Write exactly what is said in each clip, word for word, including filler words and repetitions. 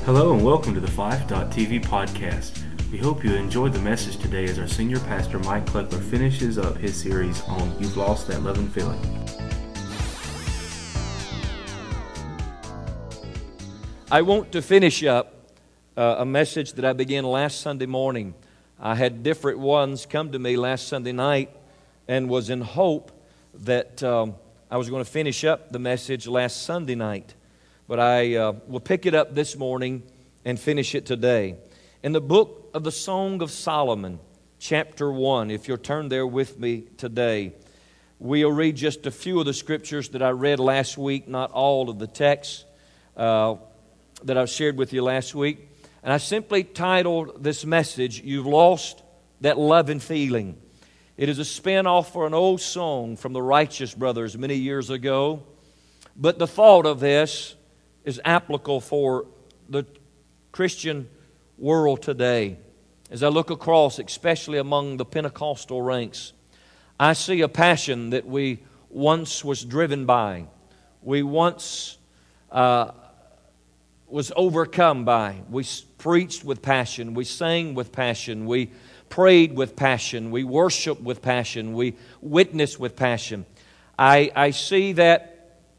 Hello and welcome to the Fife dot T V podcast. We hope you enjoyed the message today as our senior pastor Mike Kleckler finishes up his series on You've Lost That Loving Feeling. I want to finish up uh, a message that I began last Sunday morning. I had different ones come to me last Sunday night and was in hope that um, I was going to finish up the message last Sunday night. But I uh, will pick it up this morning and finish it today. In the book of the Song of Solomon, chapter one, if you'll turn there with me today, we'll read just a few of the scriptures that I read last week, not all of the texts uh, that I shared with you last week. And I simply titled this message, You've Lost That Loving Feeling. It is a spin-off for an old song from the Righteous Brothers many years ago. But the thought of this is applicable for the Christian world today. As I look across, especially among the Pentecostal ranks, I see a passion that we once was driven by. We once uh, was overcome by. We preached with passion. We sang with passion. We prayed with passion. We worshiped with passion. We witnessed with passion. I, I see that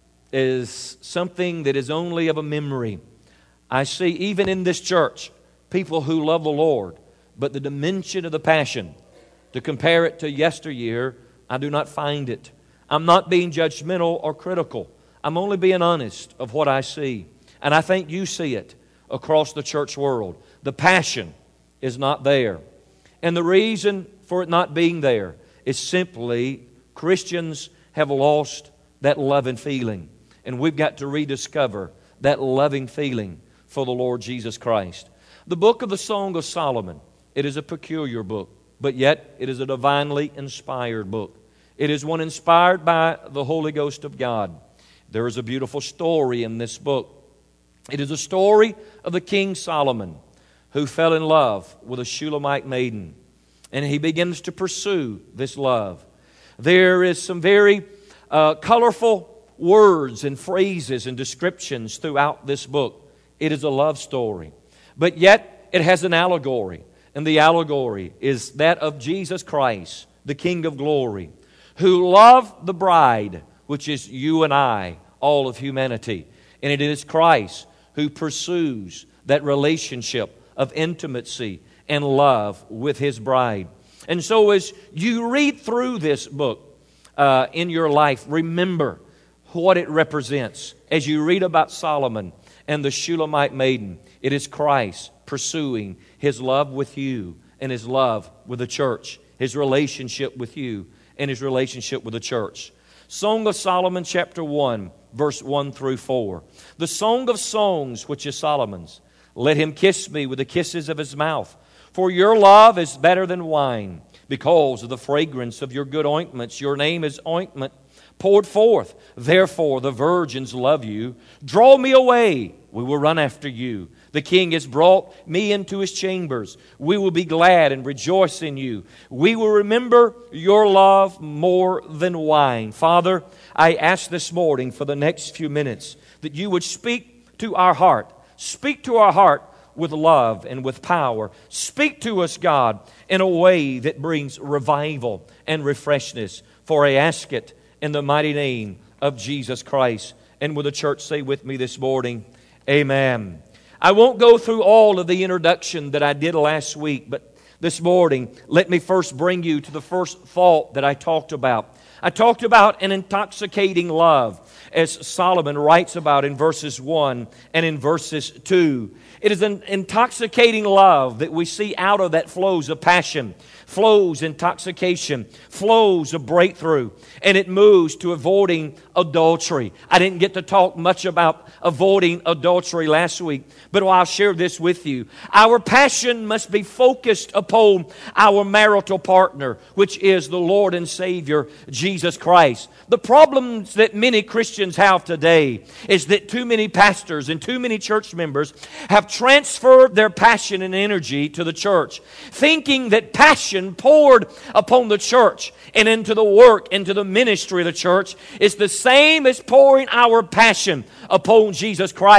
is something that is only of a memory. I see even in this church, people who love the Lord, but the dimension of the passion, to compare it to yesteryear, I do not find it. I'm not being judgmental or critical. I'm only being honest of what I see. And I think you see it across the church world. The passion is not there. And the reason for it not being there is simply Christians have lost that loving feeling. And we've got to rediscover that loving feeling for the Lord Jesus Christ. The book of the Song of Solomon, it is a peculiar book, but yet it is a divinely inspired book. It is one inspired by the Holy Ghost of God. There is a beautiful story in this book. It is a story of the King Solomon, who fell in love with a Shulamite maiden, and he begins to pursue this love. There is some very uh, colorful words and phrases and descriptions throughout this book. It is a love story. But yet it has an allegory. And the allegory is that of Jesus Christ, the King of glory, who loved the bride, which is you and I, all of humanity. And it is Christ who pursues that relationship of intimacy and love with His bride. And so as you read through this book uh, in your life, remember what it represents. As you read about Solomon and the Shulamite maiden, it is Christ pursuing His love with you and His love with the church, His relationship with you and His relationship with the church. Song of Solomon chapter one, verse one through four. The Song of Songs, which is Solomon's. Let him kiss me with the kisses of his mouth. For your love is better than wine. Because of the fragrance of your good ointments, your name is ointment poured forth. Therefore the virgins love you. Draw me away, we will run after you. The king has brought me into his chambers. We will be glad and rejoice in you. We will remember your love more than wine. Father, I ask this morning for the next few minutes that you would speak to our heart. Speak to our heart with love and with power. Speak to us, God, in a way that brings revival and refreshness. For I ask it in the mighty name of Jesus Christ. And will the church say with me this morning, amen. I won't go through all of the introduction that I did last week, but this morning, let me first bring you to the first thought that I talked about. I talked about an intoxicating love, as Solomon writes about in verses one and in verses two. It is an intoxicating love that we see out of that flows of passion, flows intoxication, flows of breakthrough, and it moves to avoiding adultery. I didn't get to talk much about avoiding adultery last week, but I'll share this with you. Our passion must be focused upon our marital partner, which is the Lord and Savior, Jesus Christ. The problems that many Christians have today is that too many pastors and too many church members have transferred their passion and energy to the church, thinking that passion poured upon the church and into the work, into the ministry of the church is the same as pouring our passion upon Jesus Christ.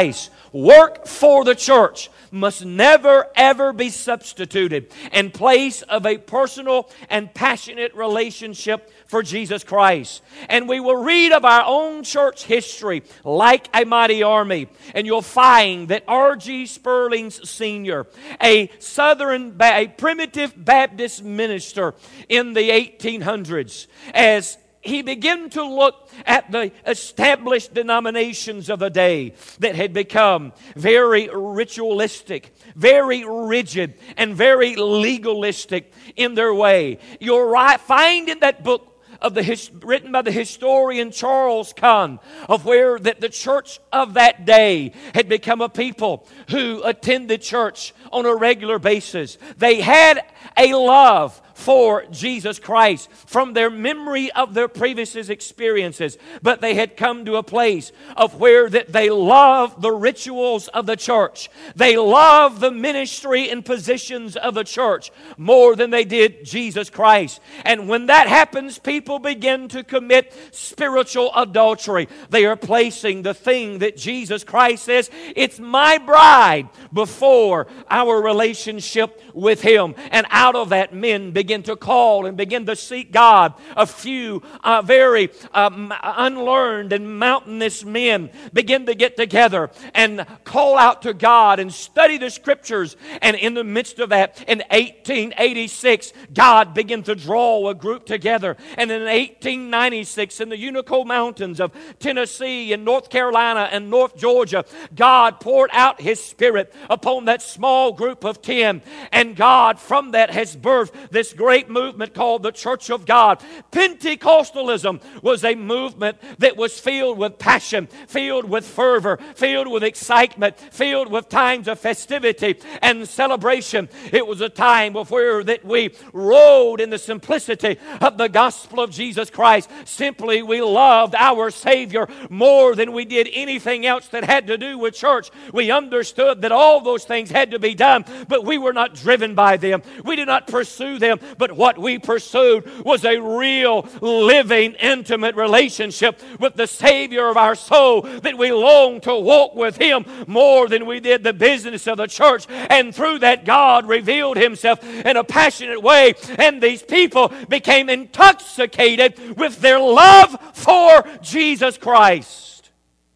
work for the church must never, ever be substituted in place of a personal and passionate relationship for Jesus Christ. And we will read of our own church history like a mighty army. And you'll find that R G Spurlings Senior, a Southern, a primitive Baptist minister in the eighteen hundreds, as he began to look at the established denominations of the day that had become very ritualistic, very rigid, and very legalistic in their way. You'll right, find in that book of the his, written by the historian Charles Kahn, of where that the church of that day had become a people who attended church on a regular basis. They had a love for Jesus Christ from their memory of their previous experiences, but they had come to a place of where that they loved the rituals of the church. They loved the ministry and positions of the church more than they did Jesus Christ. And when that happens, people begin to commit spiritual adultery. They are placing the thing that Jesus Christ says, it's my bride, before our relationship with Him. And out of that, men begin to call and begin to seek God. A few uh, very um, unlearned and mountainous men begin to get together and call out to God and study the Scriptures. And in the midst of that, in eighteen eighty-six, God began to draw a group together. And in eighteen ninety-six, in the Unicoi Mountains of Tennessee and North Carolina and North Georgia, God poured out His Spirit upon that small group of ten. And God from that has birthed this great movement called the Church of God. Pentecostalism was a movement that was filled with passion, filled with fervor, filled with excitement, filled with times of festivity and celebration. It was a time where that we rode in the simplicity of the gospel of Jesus Christ. Simply, we loved our Savior more than we did anything else that had to do with church. We understood that all those things had to be done, but we were not driven by them. We did not pursue them, but what we pursued was a real, living, intimate relationship with the Savior of our soul, that we longed to walk with Him more than we did the business of the church. And through that, God revealed Himself in a passionate way, and these people became intoxicated with their love for Jesus Christ.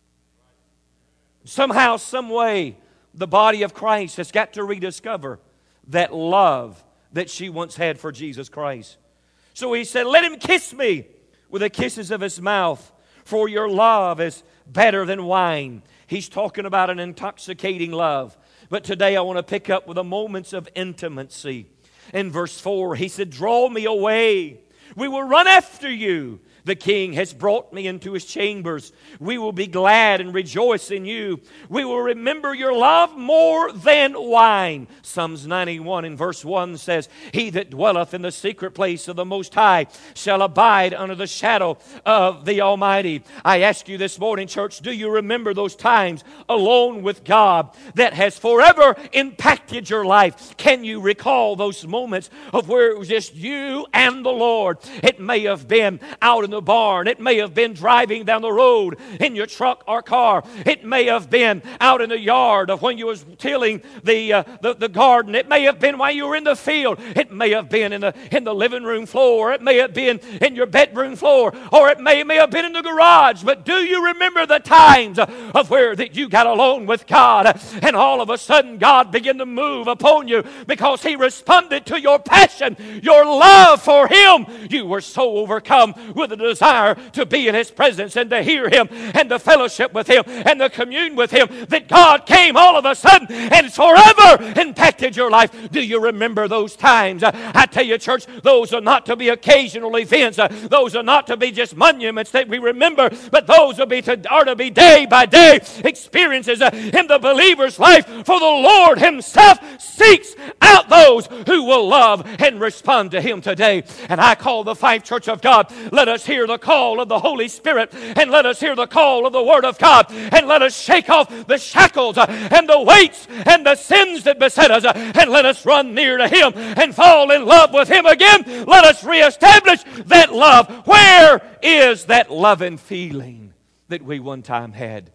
Somehow, some way, the body of Christ has got to rediscover that love that she once had for Jesus Christ. So he said, let him kiss me with the kisses of his mouth, for your love is better than wine. He's talking about an intoxicating love. But today I want to pick up with the moments of intimacy. In verse four, he said, draw me away. We will run after you. The King has brought me into His chambers. We will be glad and rejoice in you. We will remember your love more than wine. Psalms ninety-one in verse one says, he that dwelleth in the secret place of the Most High shall abide under the shadow of the Almighty. I ask you this morning, church, do you remember those times alone with God that has forever impacted your life? Can you recall those moments of where it was just you and the Lord? It may have been out in the barn. It may have been driving down the road in your truck or car. It may have been out in the yard of when you was tilling the, uh, the the garden. It may have been while you were in the field. It may have been in the in the living room floor. It may have been in your bedroom floor, or it may may have been in the garage. But do you remember the times of where that you got alone with God, and all of a sudden God began to move upon you because He responded to your passion, your love for Him? You were so overcome with the desire to be in His presence and to hear Him and to fellowship with Him and to commune with Him that God came all of a sudden and forever impacted your life. Do you remember those times? I tell you, church, those are not to be occasional events. Those are not to be just monuments that we remember, but those are, be to, are to be day by day experiences in the believer's life. For the Lord Himself seeks out those who will love and respond to Him today. And I call the Fife Church of God, let us hear the call of the Holy Spirit, and let us hear the call of the Word of God, and let us shake off the shackles and the weights and the sins that beset us, and let us run near to Him and fall in love with Him again. Let us reestablish that love. Where is that loving feeling that we one time had?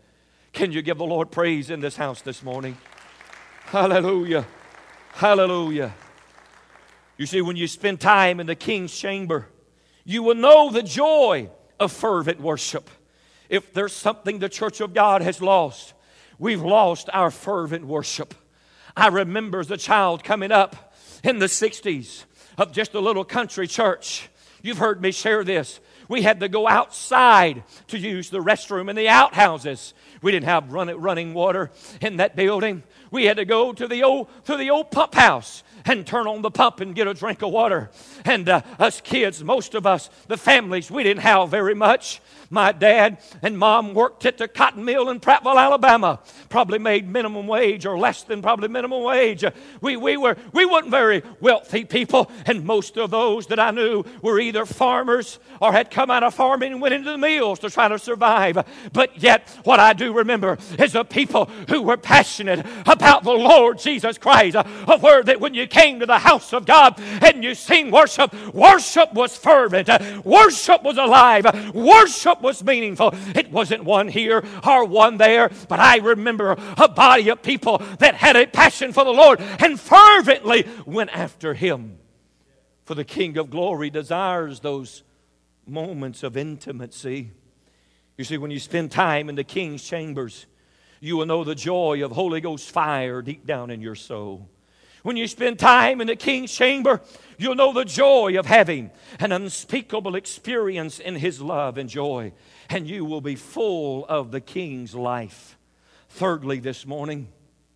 Can you give the Lord praise in this house this morning? Hallelujah. Hallelujah. You see, when you spend time in the King's chamber, you will know the joy of fervent worship. If there's something the Church of God has lost, we've lost our fervent worship. I remember as a child coming up in the sixties of just a little country church. You've heard me share this. We had to go outside to use the restroom in the outhouses. We didn't have run, running water in that building. We had to go to the old to the old pump house and turn on the pump and get a drink of water. And uh, us kids, most of us, the families, we didn't have very much. My dad and mom worked at the cotton mill in Prattville, Alabama. Probably made minimum wage or less than probably minimum wage. We, we, were, we weren't very wealthy people, and most of those that I knew were either farmers or had come out of farming and went into the mills to try to survive. But yet, what I do remember is the people who were passionate about the Lord Jesus Christ. A word that when you came to the house of God and you sing worship, worship was fervent. Worship was alive. Worship was meaningful. It wasn't one here or one there, but I remember a body of people that had a passion for the Lord and fervently went after Him. For the King of Glory desires those moments of intimacy. You see, when you spend time in the King's chambers, you will know the joy of Holy Ghost fire deep down in your soul. When you spend time in the King's chamber, you'll know the joy of having an unspeakable experience in His love and joy. And you will be full of the King's life. Thirdly, this morning,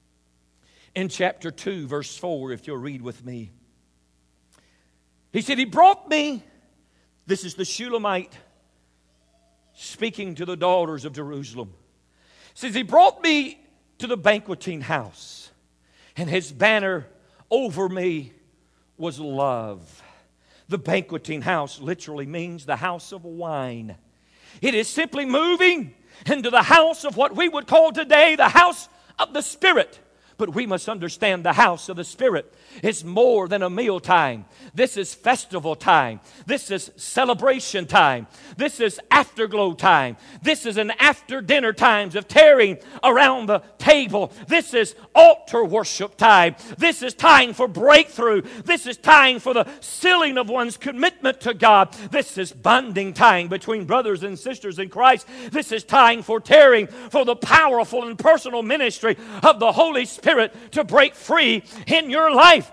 in chapter two, verse four, if you'll read with me. He said, He brought me, this is the Shulamite speaking to the daughters of Jerusalem. He says, He brought me to the banqueting house, and His banner over me was love. The banqueting house literally means the house of wine. It is simply moving into the house of what we would call today the house of the Spirit. But we must understand the house of the Spirit is more than a meal time. This is festival time. This is celebration time. This is afterglow time. This is an after dinner times of tearing around the table. This is altar worship time. This is time for breakthrough. This is time for the sealing of one's commitment to God. This is bonding time between brothers and sisters in Christ. This is time for tearing for the powerful and personal ministry of the Holy Spirit to break free in your life.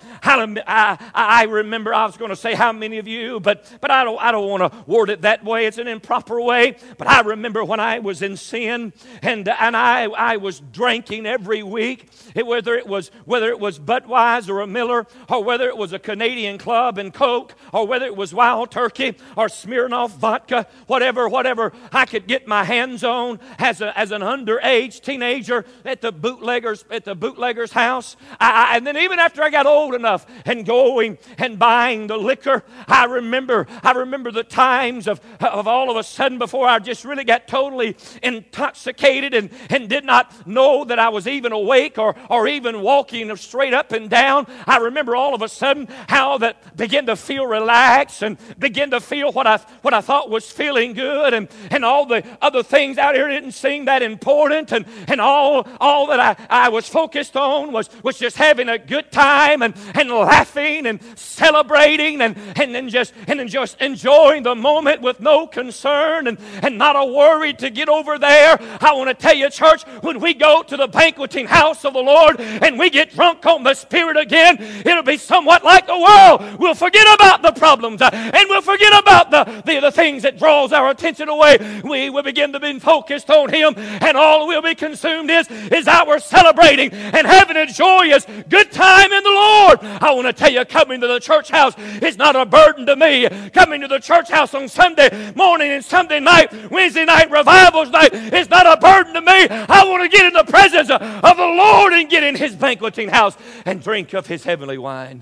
I, I remember, I was going to say how many of you, but, but I don't, I don't want to word it that way. It's an improper way. But I remember when I was in sin and, and I, I was drinking every week, it, whether, it was, whether it was Budweiser or a Miller, or whether it was a Canadian Club and Coke, or whether it was Wild Turkey or Smirnoff vodka, whatever, whatever I could get my hands on as, a, as an underage teenager at the bootleggers, at the bootleggers house. I, I, and then even after I got old enough and going and buying the liquor, I remember I remember the times of, of all of a sudden before I just really got totally intoxicated and, and did not know that I was even awake or, or even walking straight up and down. I remember all of a sudden how that began to feel relaxed and began to feel what I what I thought was feeling good, and, and all the other things out here didn't seem that important, and, and all, all that I, I was focused on was, was just having a good time and, and laughing and celebrating and, and, then just, and then just enjoying the moment with no concern and, and not a worry to get over there. I want to tell you, church, when we go to the banqueting house of the Lord and we get drunk on the Spirit again, it'll be somewhat like the world. We'll forget about the problems uh, and we'll forget about the, the, the things that draws our attention away. We will begin to be focused on Him, and all we'll be consumed is, is our celebrating and having a joyous good time in the Lord. I want to tell you, coming to the church house is not a burden to me. Coming to the church house on Sunday morning and Sunday night, Wednesday night, revivals night is not a burden to me. I want to get in the presence of the Lord and get in His banqueting house and drink of His heavenly wine.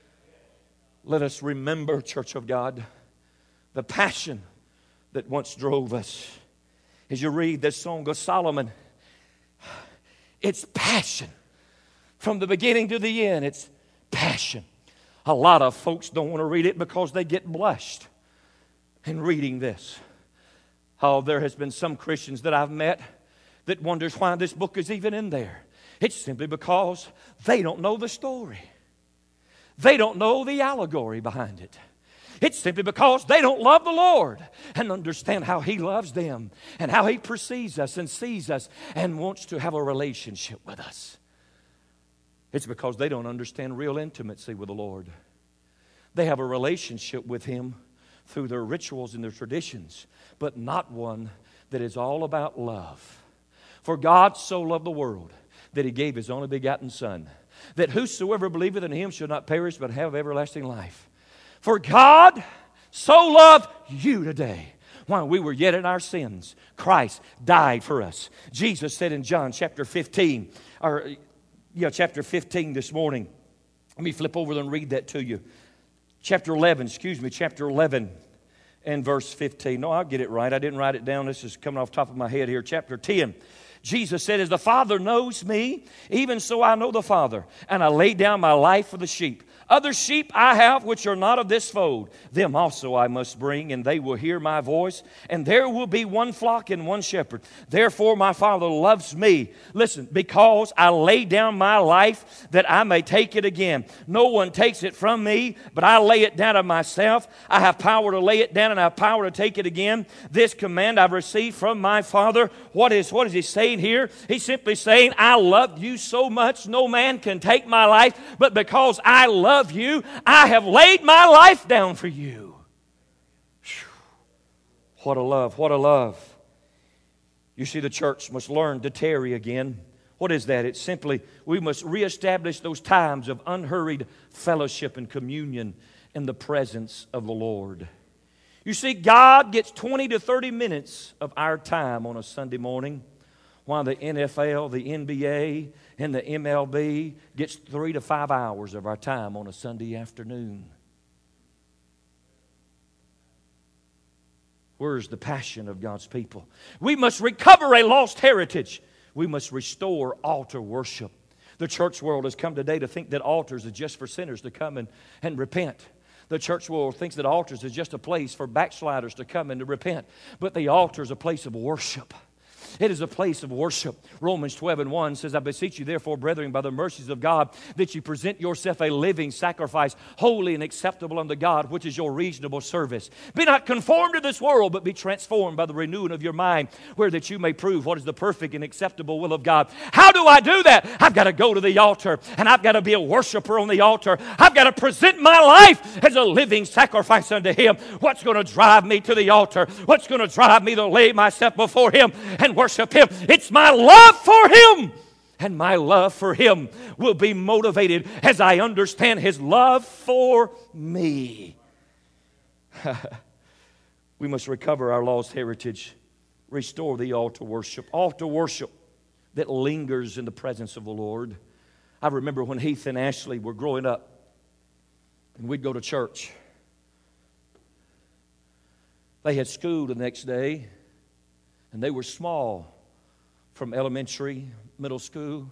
Let us remember, church of God, the passion that once drove us. As you read this Song of Solomon, it's passion. From the beginning to the end, it's passion. A lot of folks don't want to read it because they get blushed in reading this. Oh, there has been some Christians that I've met that wonders why this book is even in there. It's simply because they don't know the story. They don't know the allegory behind it. It's simply because they don't love the Lord and understand how He loves them and how He perceives us and sees us and wants to have a relationship with us. It's because they don't understand real intimacy with the Lord. They have a relationship with Him through their rituals and their traditions, but not one that is all about love. For God so loved the world that He gave His only begotten Son, that whosoever believeth in Him should not perish but have everlasting life. For God so loved you today. While we were yet in our sins, Christ died for us. Jesus said in John chapter fifteen, or yeah, chapter fifteen this morning. Let me flip over and read that to you. Chapter eleven, excuse me, chapter eleven and verse fifteen. No, I'll get it right. I didn't write it down. This is coming off the top of my head here. Chapter ten. Jesus said, as the Father knows me, even so I know the Father, and I lay down my life for the sheep. Other sheep I have which are not of this fold. Them also I must bring, and they will hear my voice. And there will be one flock and one shepherd. Therefore my Father loves me. Listen, because I lay down my life that I may take it again. No one takes it from me, but I lay it down of myself. I have power to lay it down, and I have power to take it again. This command I've received from my Father. What is, what is He saying here? He's simply saying, I love you so much, no man can take my life, but because I love you, I have laid my life down for you. Whew. What a love, what a love. You see, the church must learn to tarry again. What is that? It's simply, we must reestablish those times of unhurried fellowship and communion in the presence of the Lord. You see, God gets twenty to thirty minutes of our time on a Sunday morning, while the N F L, the N B A, and the M L B gets three to five hours of our time on a Sunday afternoon. Where's the passion of God's people? We must recover a lost heritage. We must restore altar worship. The church world has come today to think that altars are just for sinners to come and, and repent. The church world thinks that altars is just a place for backsliders to come and to repent. But the altar is a place of worship. It is a place of worship. Romans twelve and one says, I beseech you therefore, brethren, by the mercies of God, that you present yourself a living sacrifice, holy and acceptable unto God, which is your reasonable service. Be not conformed to this world, but be transformed by the renewing of your mind, where that you may prove what is the perfect and acceptable will of God. How do I do that? I've got to go to the altar, and I've got to be a worshiper on the altar. I've got to present my life as a living sacrifice unto Him. What's going to drive me to the altar? What's going to drive me to lay myself before Him and worship Worship Him? It's my love for Him. And my love for Him will be motivated as I understand His love for me. We must recover our lost heritage. Restore the altar worship. Altar worship that lingers in the presence of the Lord. I remember when Heath and Ashley were growing up, and we'd go to church. They had school the next day. And they were small, from elementary, middle school.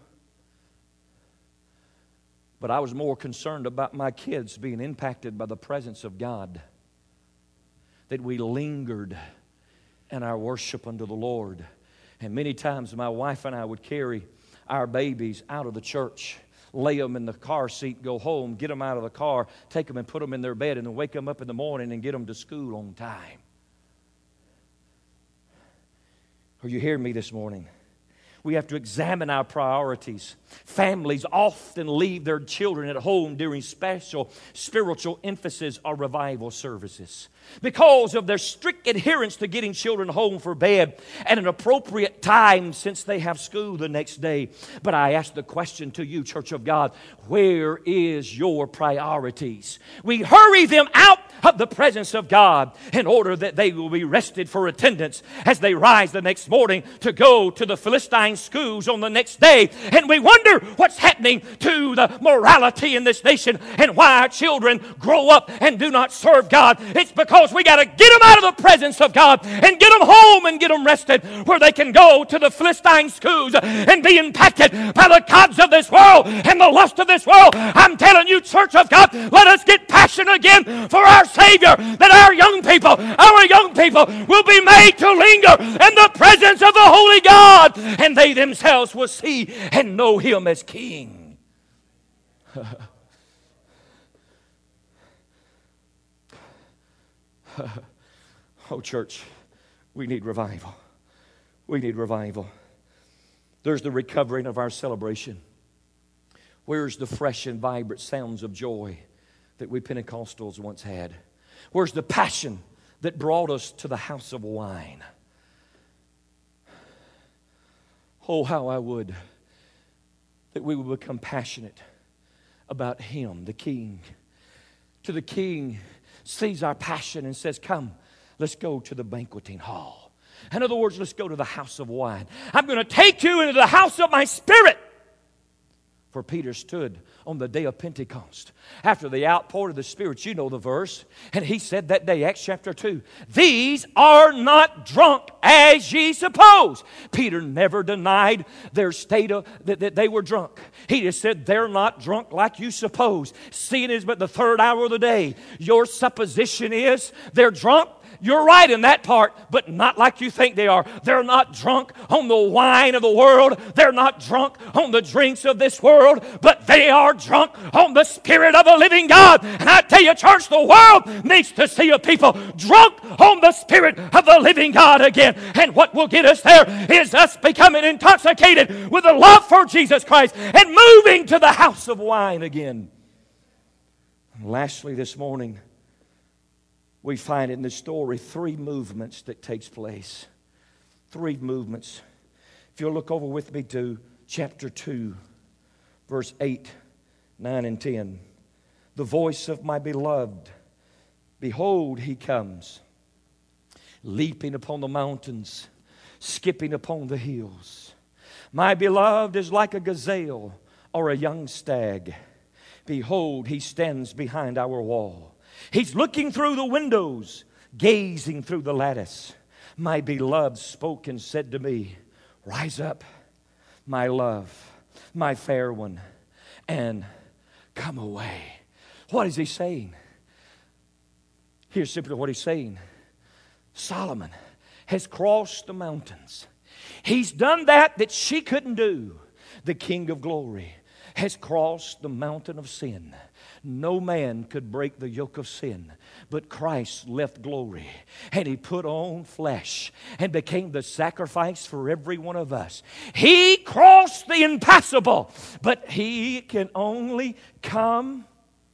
But I was more concerned about my kids being impacted by the presence of God. That we lingered in our worship unto the Lord. And many times my wife and I would carry our babies out of the church, lay them in the car seat, go home, get them out of the car, take them and put them in their bed, and then wake them up in the morning and get them to school on time. Are you hearing me this morning? We have to examine our priorities. Families often leave their children at home during special spiritual emphasis or revival services because of their strict adherence to getting children home for bed at an appropriate time since they have school the next day. But I ask the question to you, Church of God, where is your priorities? We hurry them out of the presence of God in order that they will be rested for attendance as they rise the next morning to go to the Philistine schools on the next day. And we wonder what's happening to the morality in this nation and why our children grow up and do not serve God. It's because we got to get them out of the presence of God and get them home and get them rested where they can go to the Philistine schools and be impacted by the gods of this world and the lust of this world. I'm telling you, Church of God, let us get passion again for our our Savior, that our young people, our young people will be made to linger in the presence of the Holy God, and they themselves will see and know Him as King. Oh, church, we need revival. We need revival. There's the recovering of our celebration. Where's the fresh and vibrant sounds of joy that we Pentecostals once had? Where's the passion that brought us to the house of wine? Oh, how I would that we would become passionate about Him, the King. To the King sees our passion and says, come, let's go to the banqueting hall. In other words, let's go to the house of wine. I'm going to take you into the house of my Spirit. For Peter stood on the day of Pentecost, after the outpour of the Spirit. You know the verse. And he said that day, Acts chapter two, these are not drunk as ye suppose. Peter never denied their state of, that, that they were drunk. He just said, they're not drunk like you suppose. Seeing it is but the third hour of the day. Your supposition is they're drunk. You're right in that part, but not like you think they are. They're not drunk on the wine of the world. They're not drunk on the drinks of this world, but they are drunk on the Spirit of the living God. And I tell you, church, the world needs to see a people drunk on the Spirit of the living God again. And what will get us there is us becoming intoxicated with a love for Jesus Christ and moving to the house of wine again. And lastly, this morning, we find in this story three movements that takes place. Three movements. If you'll look over with me to chapter two, verse eight, nine, and ten. The voice of my beloved, behold, He comes, leaping upon the mountains, skipping upon the hills. My beloved is like a gazelle or a young stag. Behold, He stands behind our wall. He's looking through the windows, gazing through the lattice. My beloved spoke and said to me, rise up, my love, my fair one, and come away. What is he saying? Here's simply what he's saying. Solomon has crossed the mountains. He's done that that she couldn't do. The King of glory has crossed the mountain of sin. No man could break the yoke of sin, but Christ left glory, and He put on flesh and became the sacrifice for every one of us. He crossed the impassable, but He can only come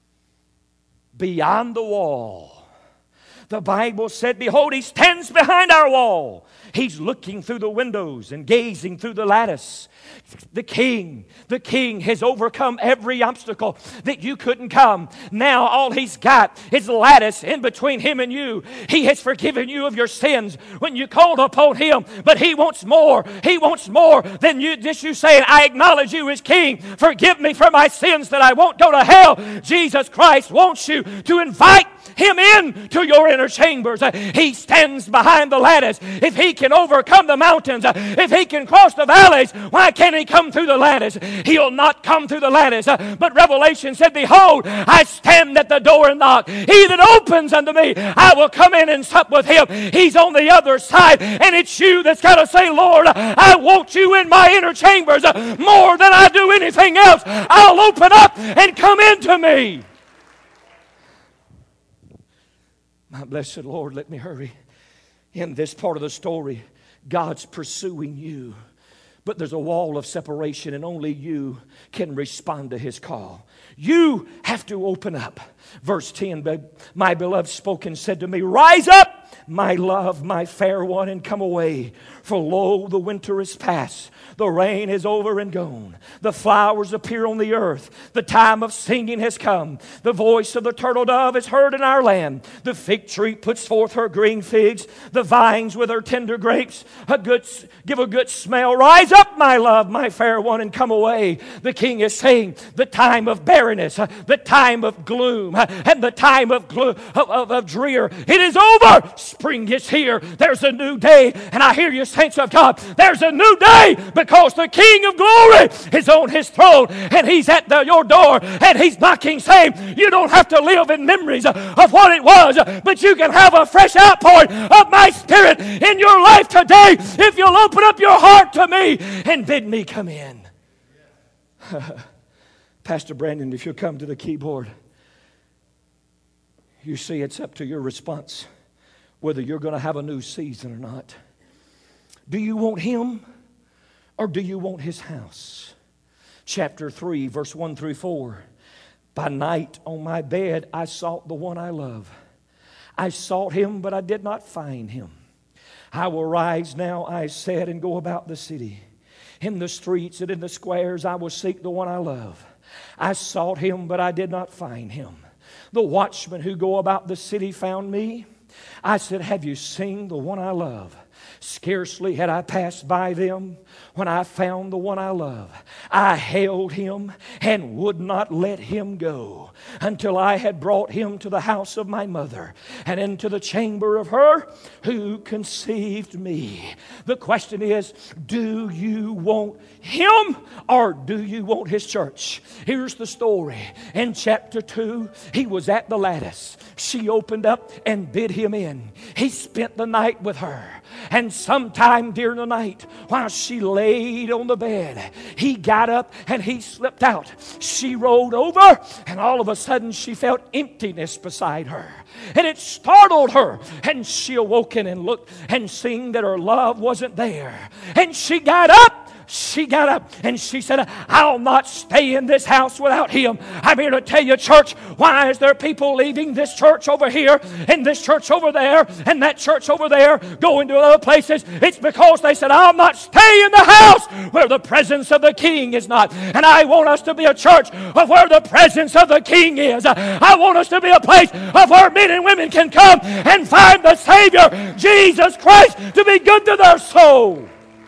beyond the wall. The Bible said, behold, He stands behind our wall. He's looking through the windows and gazing through the lattice. The King, the King has overcome every obstacle that you couldn't come. Now all He's got is the lattice in between Him and you. He has forgiven you of your sins when you called upon Him. But He wants more. He wants more than you just you saying, I acknowledge you as King. Forgive me for my sins that I won't go to hell. Jesus Christ wants you to invite Him in to your inner chambers. He stands behind the lattice. If He can overcome the mountains, if He can cross the valleys, why can't He come through the lattice? He'll not come through the lattice. But Revelation said, behold, I stand at the door and knock. He that opens unto me, I will come in and sup with him. He's on the other side, and it's you that's got to say, Lord, I want you in my inner chambers more than I do anything else. I'll open up and come into me. My blessed Lord, let me hurry. In this part of the story, God's pursuing you. But there's a wall of separation, and only you can respond to His call. You have to open up. Verse ten, my beloved spoke and said to me, rise up, my love, my fair one, and come away. For lo, the winter is past. The rain is over and gone. The flowers appear on the earth. The time of singing has come. The voice of the turtle dove is heard in our land. The fig tree puts forth her green figs. The vines with her tender grapes a good, give a good smell. Rise up, my love, my fair one, and come away. The King is saying the time of barrenness, the time of gloom, and the time of, glo- of, of, of drear, it is over. spring is here. There's a new day. And I hear you, saints of God, there's a new day because the King of glory is on His throne and He's at the, your door and He's knocking, saying, you don't have to live in memories of what it was, but you can have a fresh outpouring of my Spirit in your life today if you'll open up your heart to me and bid me come in. Pastor Brandon, if you'll come to the keyboard. You see, it's up to your response whether you're going to have a new season or not. Do you want Him or do you want His house? Chapter three, verse one through four. By night on my bed I sought the one I love. I sought Him, but I did not find Him. I will rise now, I said, and go about the city. In the streets and in the squares I will seek the one I love. I sought Him, but I did not find Him. The watchmen who go about the city found me. I said, have you seen the one I love? Scarcely had I passed by them when I found the one I love. I held him and would not let him go until I had brought him to the house of my mother and into the chamber of her who conceived me. The question is, do you want Him or do you want His church? Here's the story. In chapter two, he was at the lattice. She opened up and bid him in. He spent the night with her. And sometime during the night, while she laid on the bed, he got up and he slipped out. She rolled over, and all of a sudden she felt emptiness beside her. And it startled her. And she awoken and looked and seen that her love wasn't there. And she got up. She got up and she said, I'll not stay in this house without Him. I'm here to tell you, church, why is there people leaving this church over here and this church over there and that church over there going to other places? It's because they said, I'll not stay in the house where the presence of the King is not. And I want us to be a church of where the presence of the King is. I want us to be a place of where men and women can come and find the Savior, Jesus Christ, to be good to their soul.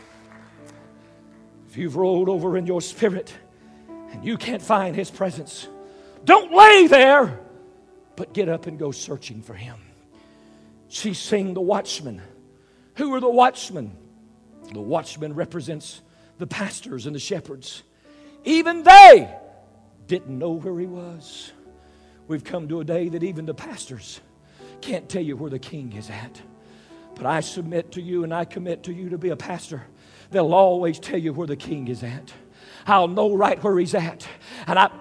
If you've rolled over in your spirit and you can't find His presence, don't lay there, but get up and go searching for Him. She sang the watchmen. Who are the watchmen? The watchman represents the pastors and the shepherds. Even they didn't know where He was. We've come to a day that even the pastors can't tell you where the King is at. But I submit to you and I commit to you to be a pastor. They'll always tell you where the King is at. I'll know right where He's at. And I,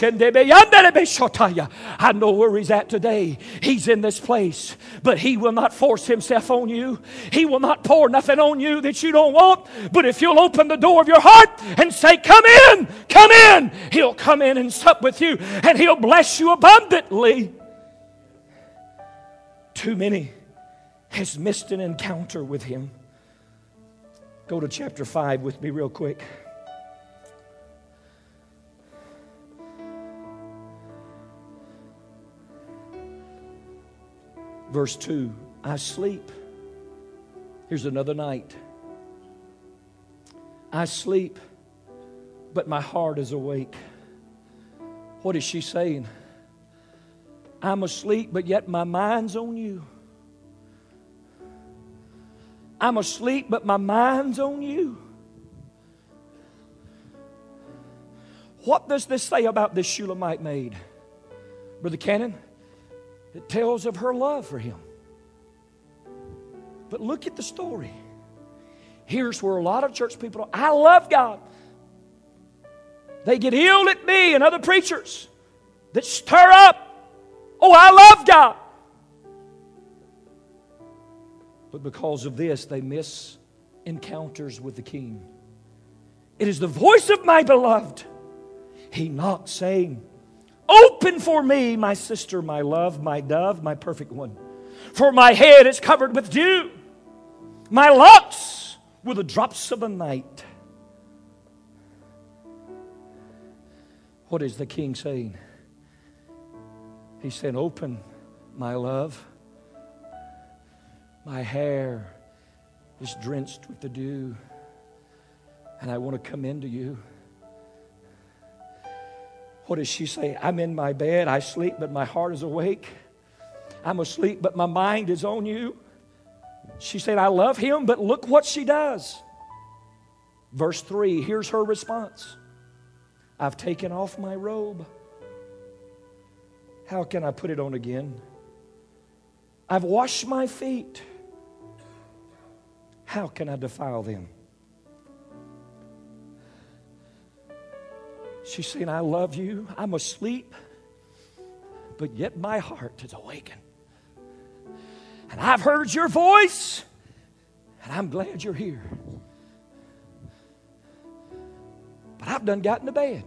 I know where He's at today. He's in this place. But He will not force Himself on you. He will not pour nothing on you that you don't want. But if you'll open the door of your heart and say, come in, come in, He'll come in and sup with you. And He'll bless you abundantly. Too many has missed an encounter with Him. Go to chapter five with me real quick. Verse two, I sleep. Here's another night. I sleep, but my heart is awake. What is she saying? I'm asleep, but yet my mind's on you. I'm asleep, but my mind's on you. What does this say about this Shulamite maid? Brother Cannon, it tells of her love for him. But look at the story. Here's where a lot of church people are. I love God. They get healed at me and other preachers that stir up. Oh, I love God. But because of this, they miss encounters with the King. It is the voice of my beloved. He knocks, saying, open for me, my sister, my love, my dove, my perfect one. For my head is covered with dew. My locks were the drops of the night. What is the King saying? He's saying, open, my love. My hair is drenched with the dew, and I want to come into you. What does she say? I'm in my bed, I sleep, but my heart is awake. I'm asleep, but my mind is on you. She said, I love him, but look what she does. Verse three, here's her response. I've taken off my robe. How can I put it on again? I've washed my feet. How can I defile them? She's saying, I love you. I'm asleep, but yet my heart is awakened. And I've heard your voice, and I'm glad you're here. But I've done got into bed.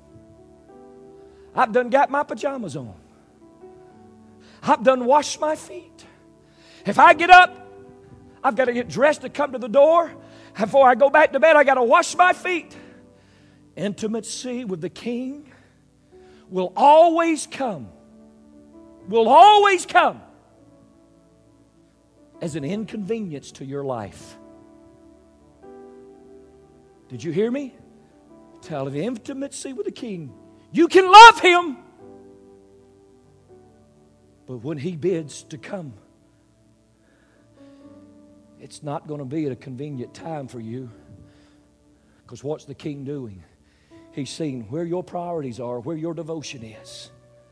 I've done got my pajamas on. I've done washed my feet. If I get up, I've got to get dressed to come to the door. Before I go back to bed, I got to wash my feet. Intimacy with the King will always come, will always come as an inconvenience to your life. Did you hear me? Tell of intimacy with the King. You can love Him, but when He bids to come, it's not going to be at a convenient time for you. Because what's the King doing? He's seeing where your priorities are, where your devotion is.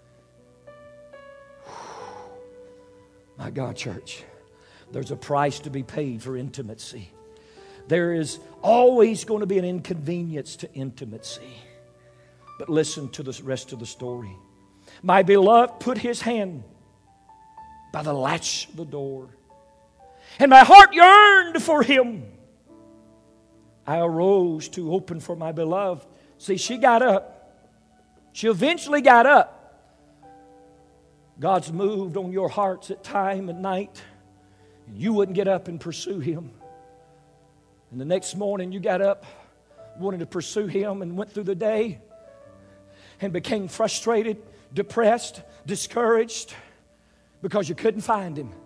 My God, church, there's a price to be paid for intimacy. There is always going to be an inconvenience to intimacy. But listen to the rest of the story. My beloved put his hand by the latch of the door, and my heart yearned for him. I arose to open for my beloved. See, she got up. She eventually got up. God's moved on your hearts at time and night, and you wouldn't get up and pursue Him. And the next morning you got up, wanted to pursue Him, and went through the day and became frustrated, depressed, discouraged because you couldn't find Him.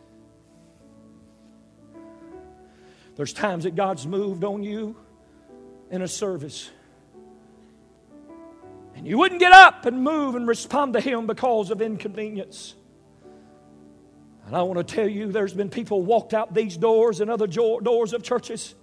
There's times that God's moved on you in a service, and you wouldn't get up and move and respond to Him because of inconvenience. And I want to tell you, there's been people walked out these doors and other jo- doors of churches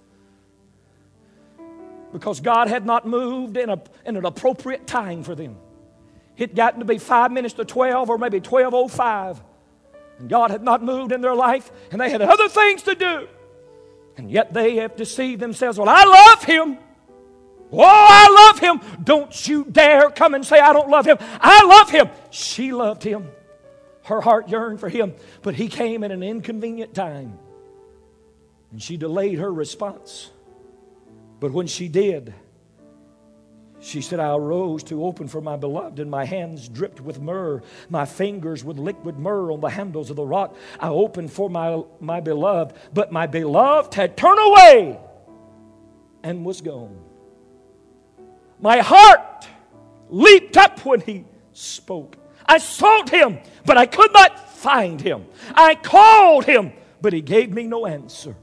because God had not moved in, a, in an appropriate time for them. It gotten to be five minutes to twelve or maybe twelve oh five. And God had not moved in their life, and they had other things to do. And yet they have deceived themselves. Well, I love Him. Oh, I love Him. Don't you dare come and say I don't love Him. I love Him. She loved Him. Her heart yearned for Him. But He came at an inconvenient time, and she delayed her response. But when she did, she said, I arose to open for my beloved, and my hands dripped with myrrh, my fingers with liquid myrrh on the handles of the rock. I opened for my, my beloved, but my beloved had turned away and was gone. My heart leaped up when He spoke. I sought Him, but I could not find Him. I called Him, but He gave me no answer.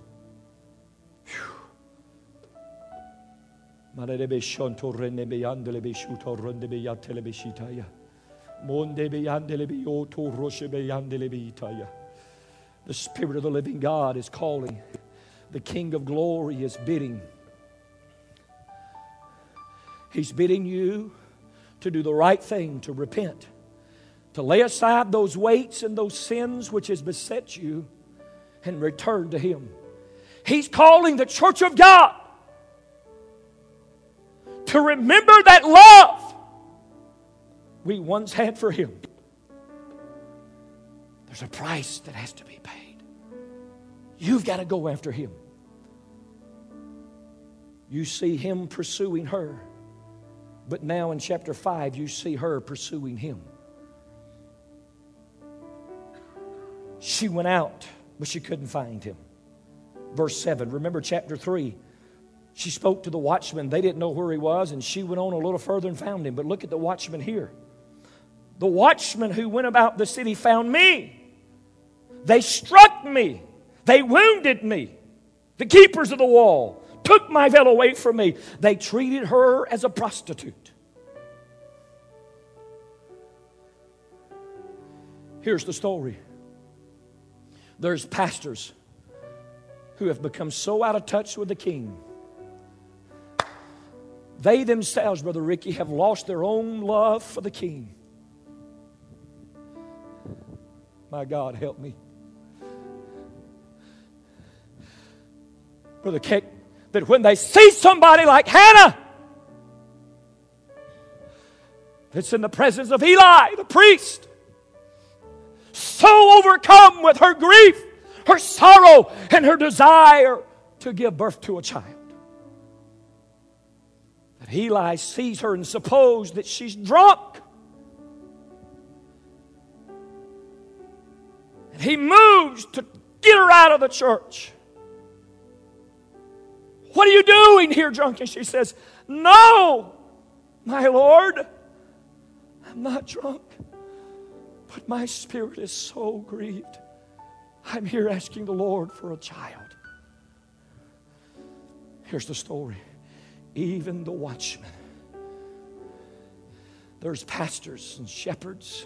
The Spirit of the living God is calling. The King of glory is bidding. He's bidding you to do the right thing, to repent, to lay aside those weights and those sins which has beset you, and return to Him. He's calling the church of God to remember that love we once had for Him. There's a price that has to be paid. You've got to go after Him. You see Him pursuing her, but now in chapter five you see her pursuing Him. She went out, but she couldn't find Him. Verse seven, remember chapter three. She spoke to the watchman. They didn't know where he was, and she went on a little further and found him. But look at the watchman here. The watchmen who went about the city found me. They struck me. They wounded me. The keepers of the wall took my veil away from me. They treated her as a prostitute. Here's the story. There's pastors who have become so out of touch with the King. They themselves, Brother Ricky, have lost their own love for the King. My God, help me. Brother Keck, that when they see somebody like Hannah, that's in the presence of Eli, the priest, so overcome with her grief, her sorrow, and her desire to give birth to a child, that Eli sees her and supposes that she's drunk. And he moves to get her out of the church. What are you doing here, drunk? And she says, no, my Lord, I'm not drunk, but my spirit is so grieved. I'm here asking the Lord for a child. Here's the story. Even the watchmen. There's pastors and shepherds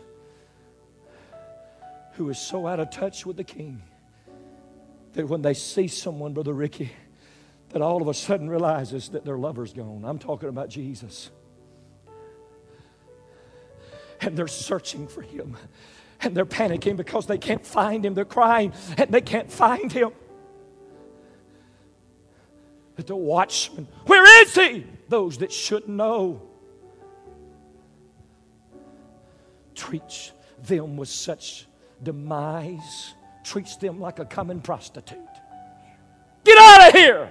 who is so out of touch with the King that when they see someone, Brother Ricky, that all of a sudden realizes that their lover's gone. I'm talking about Jesus. And they're searching for Him. And they're panicking because they can't find Him. They're crying and they can't find Him. But the watchman, where is He? Those that should know, treats them with such demise, treats them like a common prostitute. Get out of here!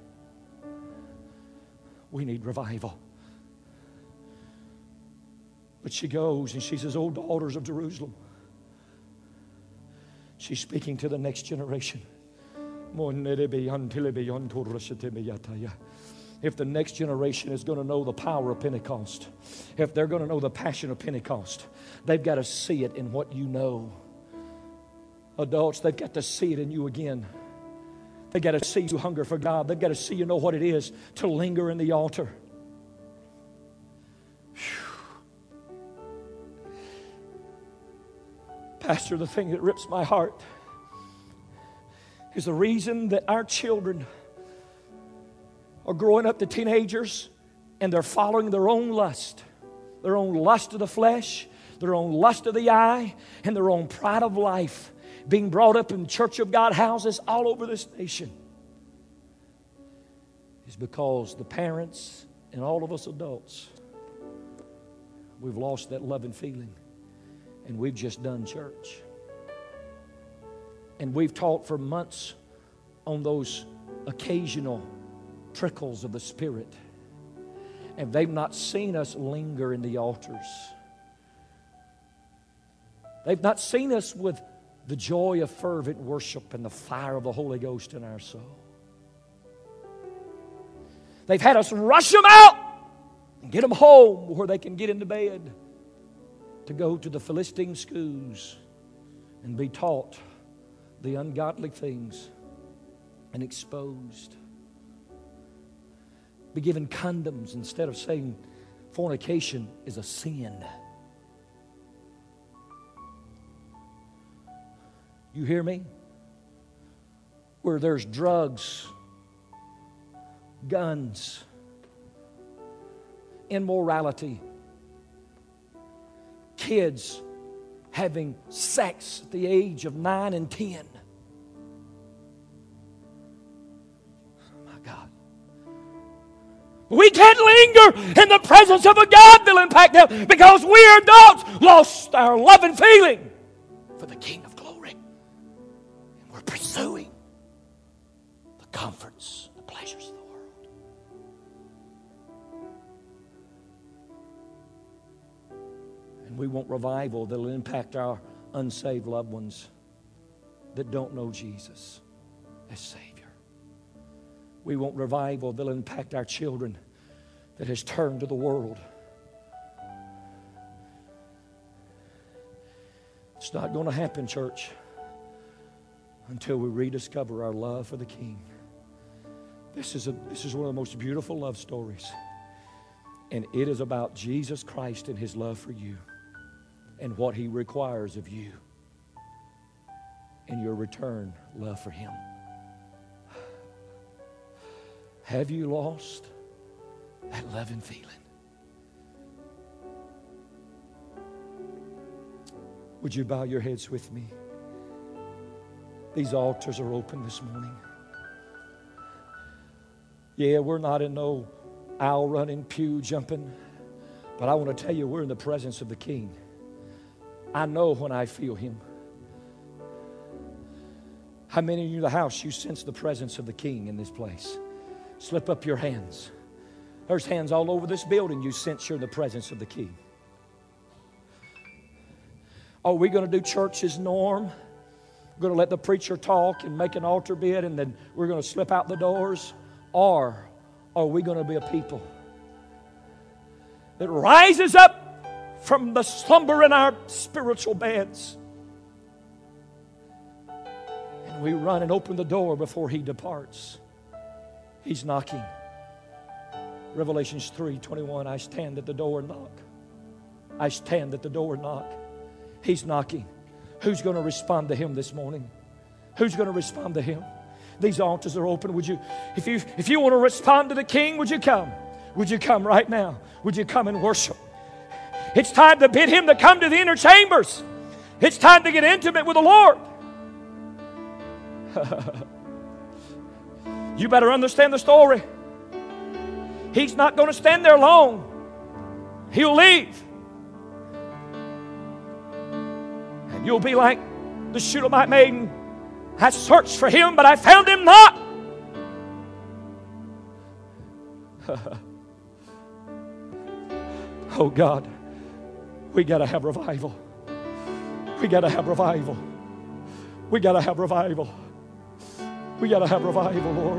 We need revival. But she goes and she says, "O daughters of Jerusalem." She's speaking to the next generation. If the next generation is going to know the power of Pentecost, if they're going to know the passion of Pentecost, they've got to see it in what you know. Adults, they've got to see it in you again. They've got to see you hunger for God. They've got to see you know what it is to linger in the altar. Whew. Pastor, the thing that rips my heart is the reason that our children are growing up to teenagers and they're following their own lust, their own lust of the flesh, their own lust of the eye, and their own pride of life, being brought up in Church of God houses all over this nation, is because the parents and all of us adults, we've lost that love and feeling. And we've just done church. And we've taught for months on those occasional trickles of the Spirit. And they've not seen us linger in the altars. They've not seen us with the joy of fervent worship and the fire of the Holy Ghost in our soul. They've had us rush them out and get them home where they can get into bed, to go to the Philistine schools and be taught the ungodly things and exposed. Be given condoms instead of saying fornication is a sin. You hear me? Where there's drugs, guns, immorality, kids having sex at the age of nine and ten. Oh my God. We can't linger in the presence of a God that'll impact them because we are adults lost our love and feeling for the King of Glory. And we're pursuing the comforts, the pleasures of the world. We want revival that will impact our unsaved loved ones that don't know Jesus as Savior. We want revival that will impact our children that has turned to the world. It's not going to happen, church, until we rediscover our love for the King. This is, a, this is one of the most beautiful love stories. And it is about Jesus Christ and His love for you, and what He requires of you in your return love for Him. Have you lost that loving feeling? Would you bow your heads with me? These altars are open this morning. Yeah, we're not in no aisle running, pew jumping, but I want to tell you, we're in the presence of the King. I know when I feel Him. How many of you in the house, you sense the presence of the King in this place? Slip up your hands. There's hands all over this building. You sense you're in the presence of the King. Are we going to do church as norm? We're going to let the preacher talk and make an altar bid and then we're going to slip out the doors? Or are we going to be a people that rises up from the slumber in our spiritual beds and we run and open the door before He departs? He's knocking. Revelations three twenty-one, I stand at the door and knock. I stand at the door and knock. He's knocking. Who's going to respond to Him this morning? Who's going to respond to Him? These altars are open. Would you, if you, if you want to respond to the King, would you come? Would you come right now? Would you come and worship? It's time to bid Him to come to the inner chambers. It's time to get intimate with the Lord. You better understand the story. He's not going to stand there long. He'll leave. And you'll be like the Shunammite maiden. I searched for Him, but I found Him not. Oh God, we got to have revival. We got to have revival. We got to have revival. We got to have revival, Lord.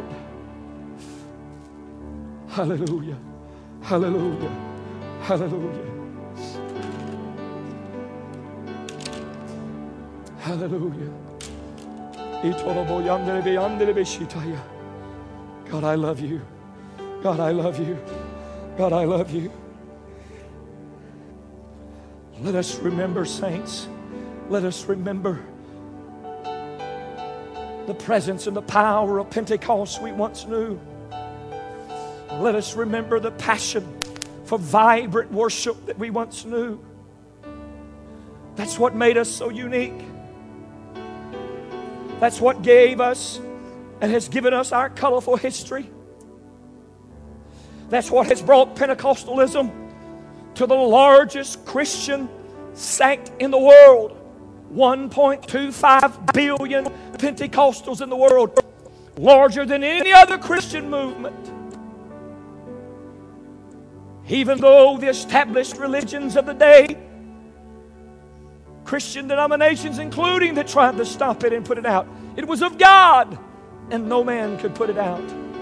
Hallelujah. Hallelujah. Hallelujah. Hallelujah. God, I love you. God, I love you. God, I love you. Let us remember, saints. Let us remember the presence and the power of Pentecost we once knew. Let us remember the passion for vibrant worship that we once knew. That's what made us so unique. That's what gave us and has given us our colorful history. That's what has brought Pentecostalism to the largest Christian sect in the world. one point two five billion Pentecostals in the world. Larger than any other Christian movement. Even though the established religions of the day, Christian denominations including, that tried to stop it and put it out, it was of God and no man could put it out.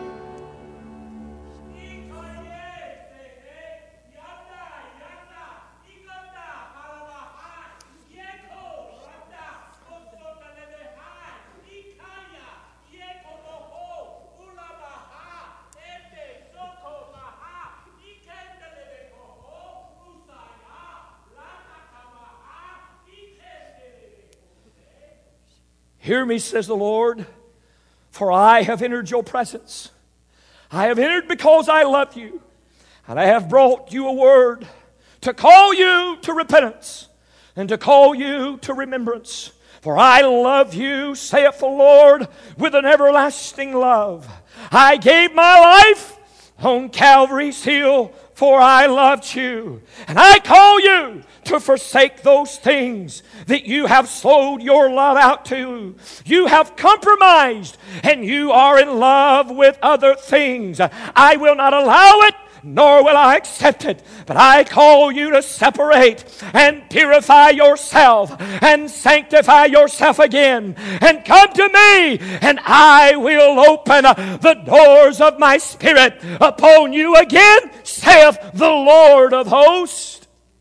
Hear me, says the Lord, for I have entered your presence. I have entered because I love you, and I have brought you a word to call you to repentance and to call you to remembrance. For I love you, saith the Lord, with an everlasting love. I gave my life on Calvary's hill, for I loved you. And I call you to forsake those things that you have sold your love out to. You have compromised and you are in love with other things. I will not allow it, nor will I accept it. But I call you to separate and purify yourself and sanctify yourself again and come to me, and I will open the doors of my Spirit upon you again, saith the Lord of hosts.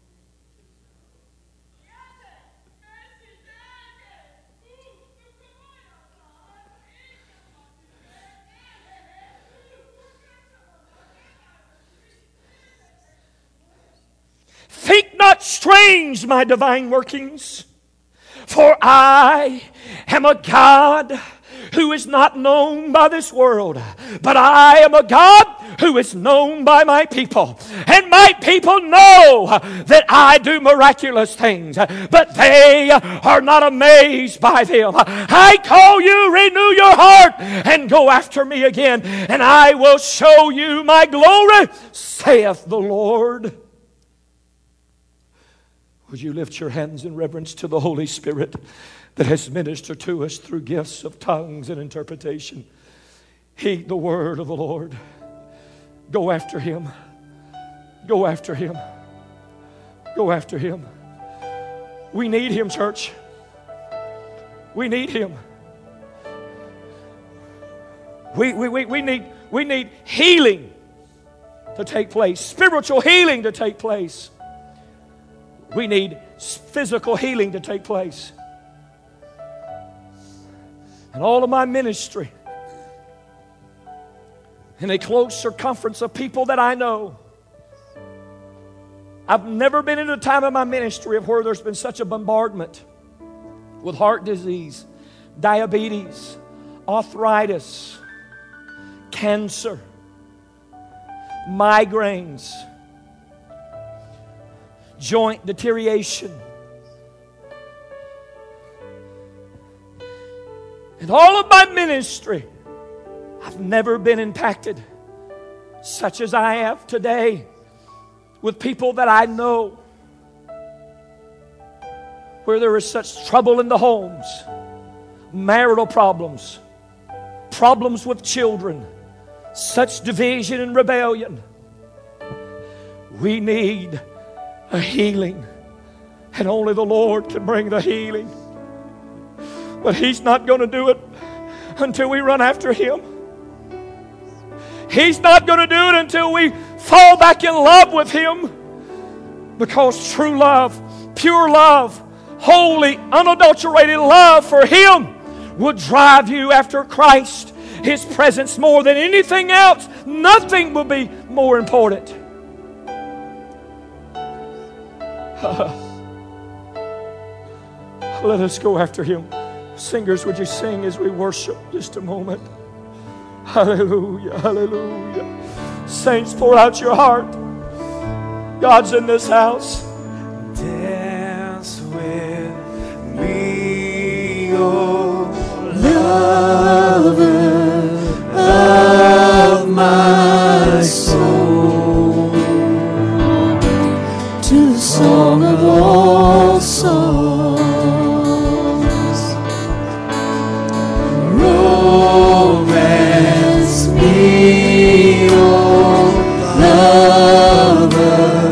Think not strange my divine workings, for I am a God who is not known by this world, but I am a God who is known by my people. And my people know that I do miraculous things, but they are not amazed by them. I call you, renew your heart, and go after me again, and I will show you my glory, saith the Lord. Would you lift your hands in reverence to the Holy Spirit that has ministered to us through gifts of tongues and interpretation? Heed the word of the Lord. Go after Him. Go after Him. Go after Him. We need Him, church. We need Him. We, we, we, we, need, we need healing to take place, spiritual healing to take place. We need physical healing to take place. And all of my ministry, in a close circumference of people that I know, I've never been in a time of my ministry of where there's been such a bombardment with heart disease, diabetes, arthritis, cancer, migraines, joint deterioration. In all of my ministry, I've never been impacted such as I have today with people that I know, where there is such trouble in the homes, marital problems, problems with children, such division and rebellion. We need a healing, and only the Lord can bring the healing. But He's not going to do it until we run after Him. He's not going to do it until we fall back in love with Him. Because true love, pure love, holy, unadulterated love for Him will drive you after Christ, His presence more than anything else. Nothing will be more important. Let us go after Him. Singers, would you sing as we worship just a moment? Hallelujah, hallelujah. Saints, pour out your heart. God's in this house. Dance with me, oh lover of my soul, to the song of all songs. Romance me, oh lover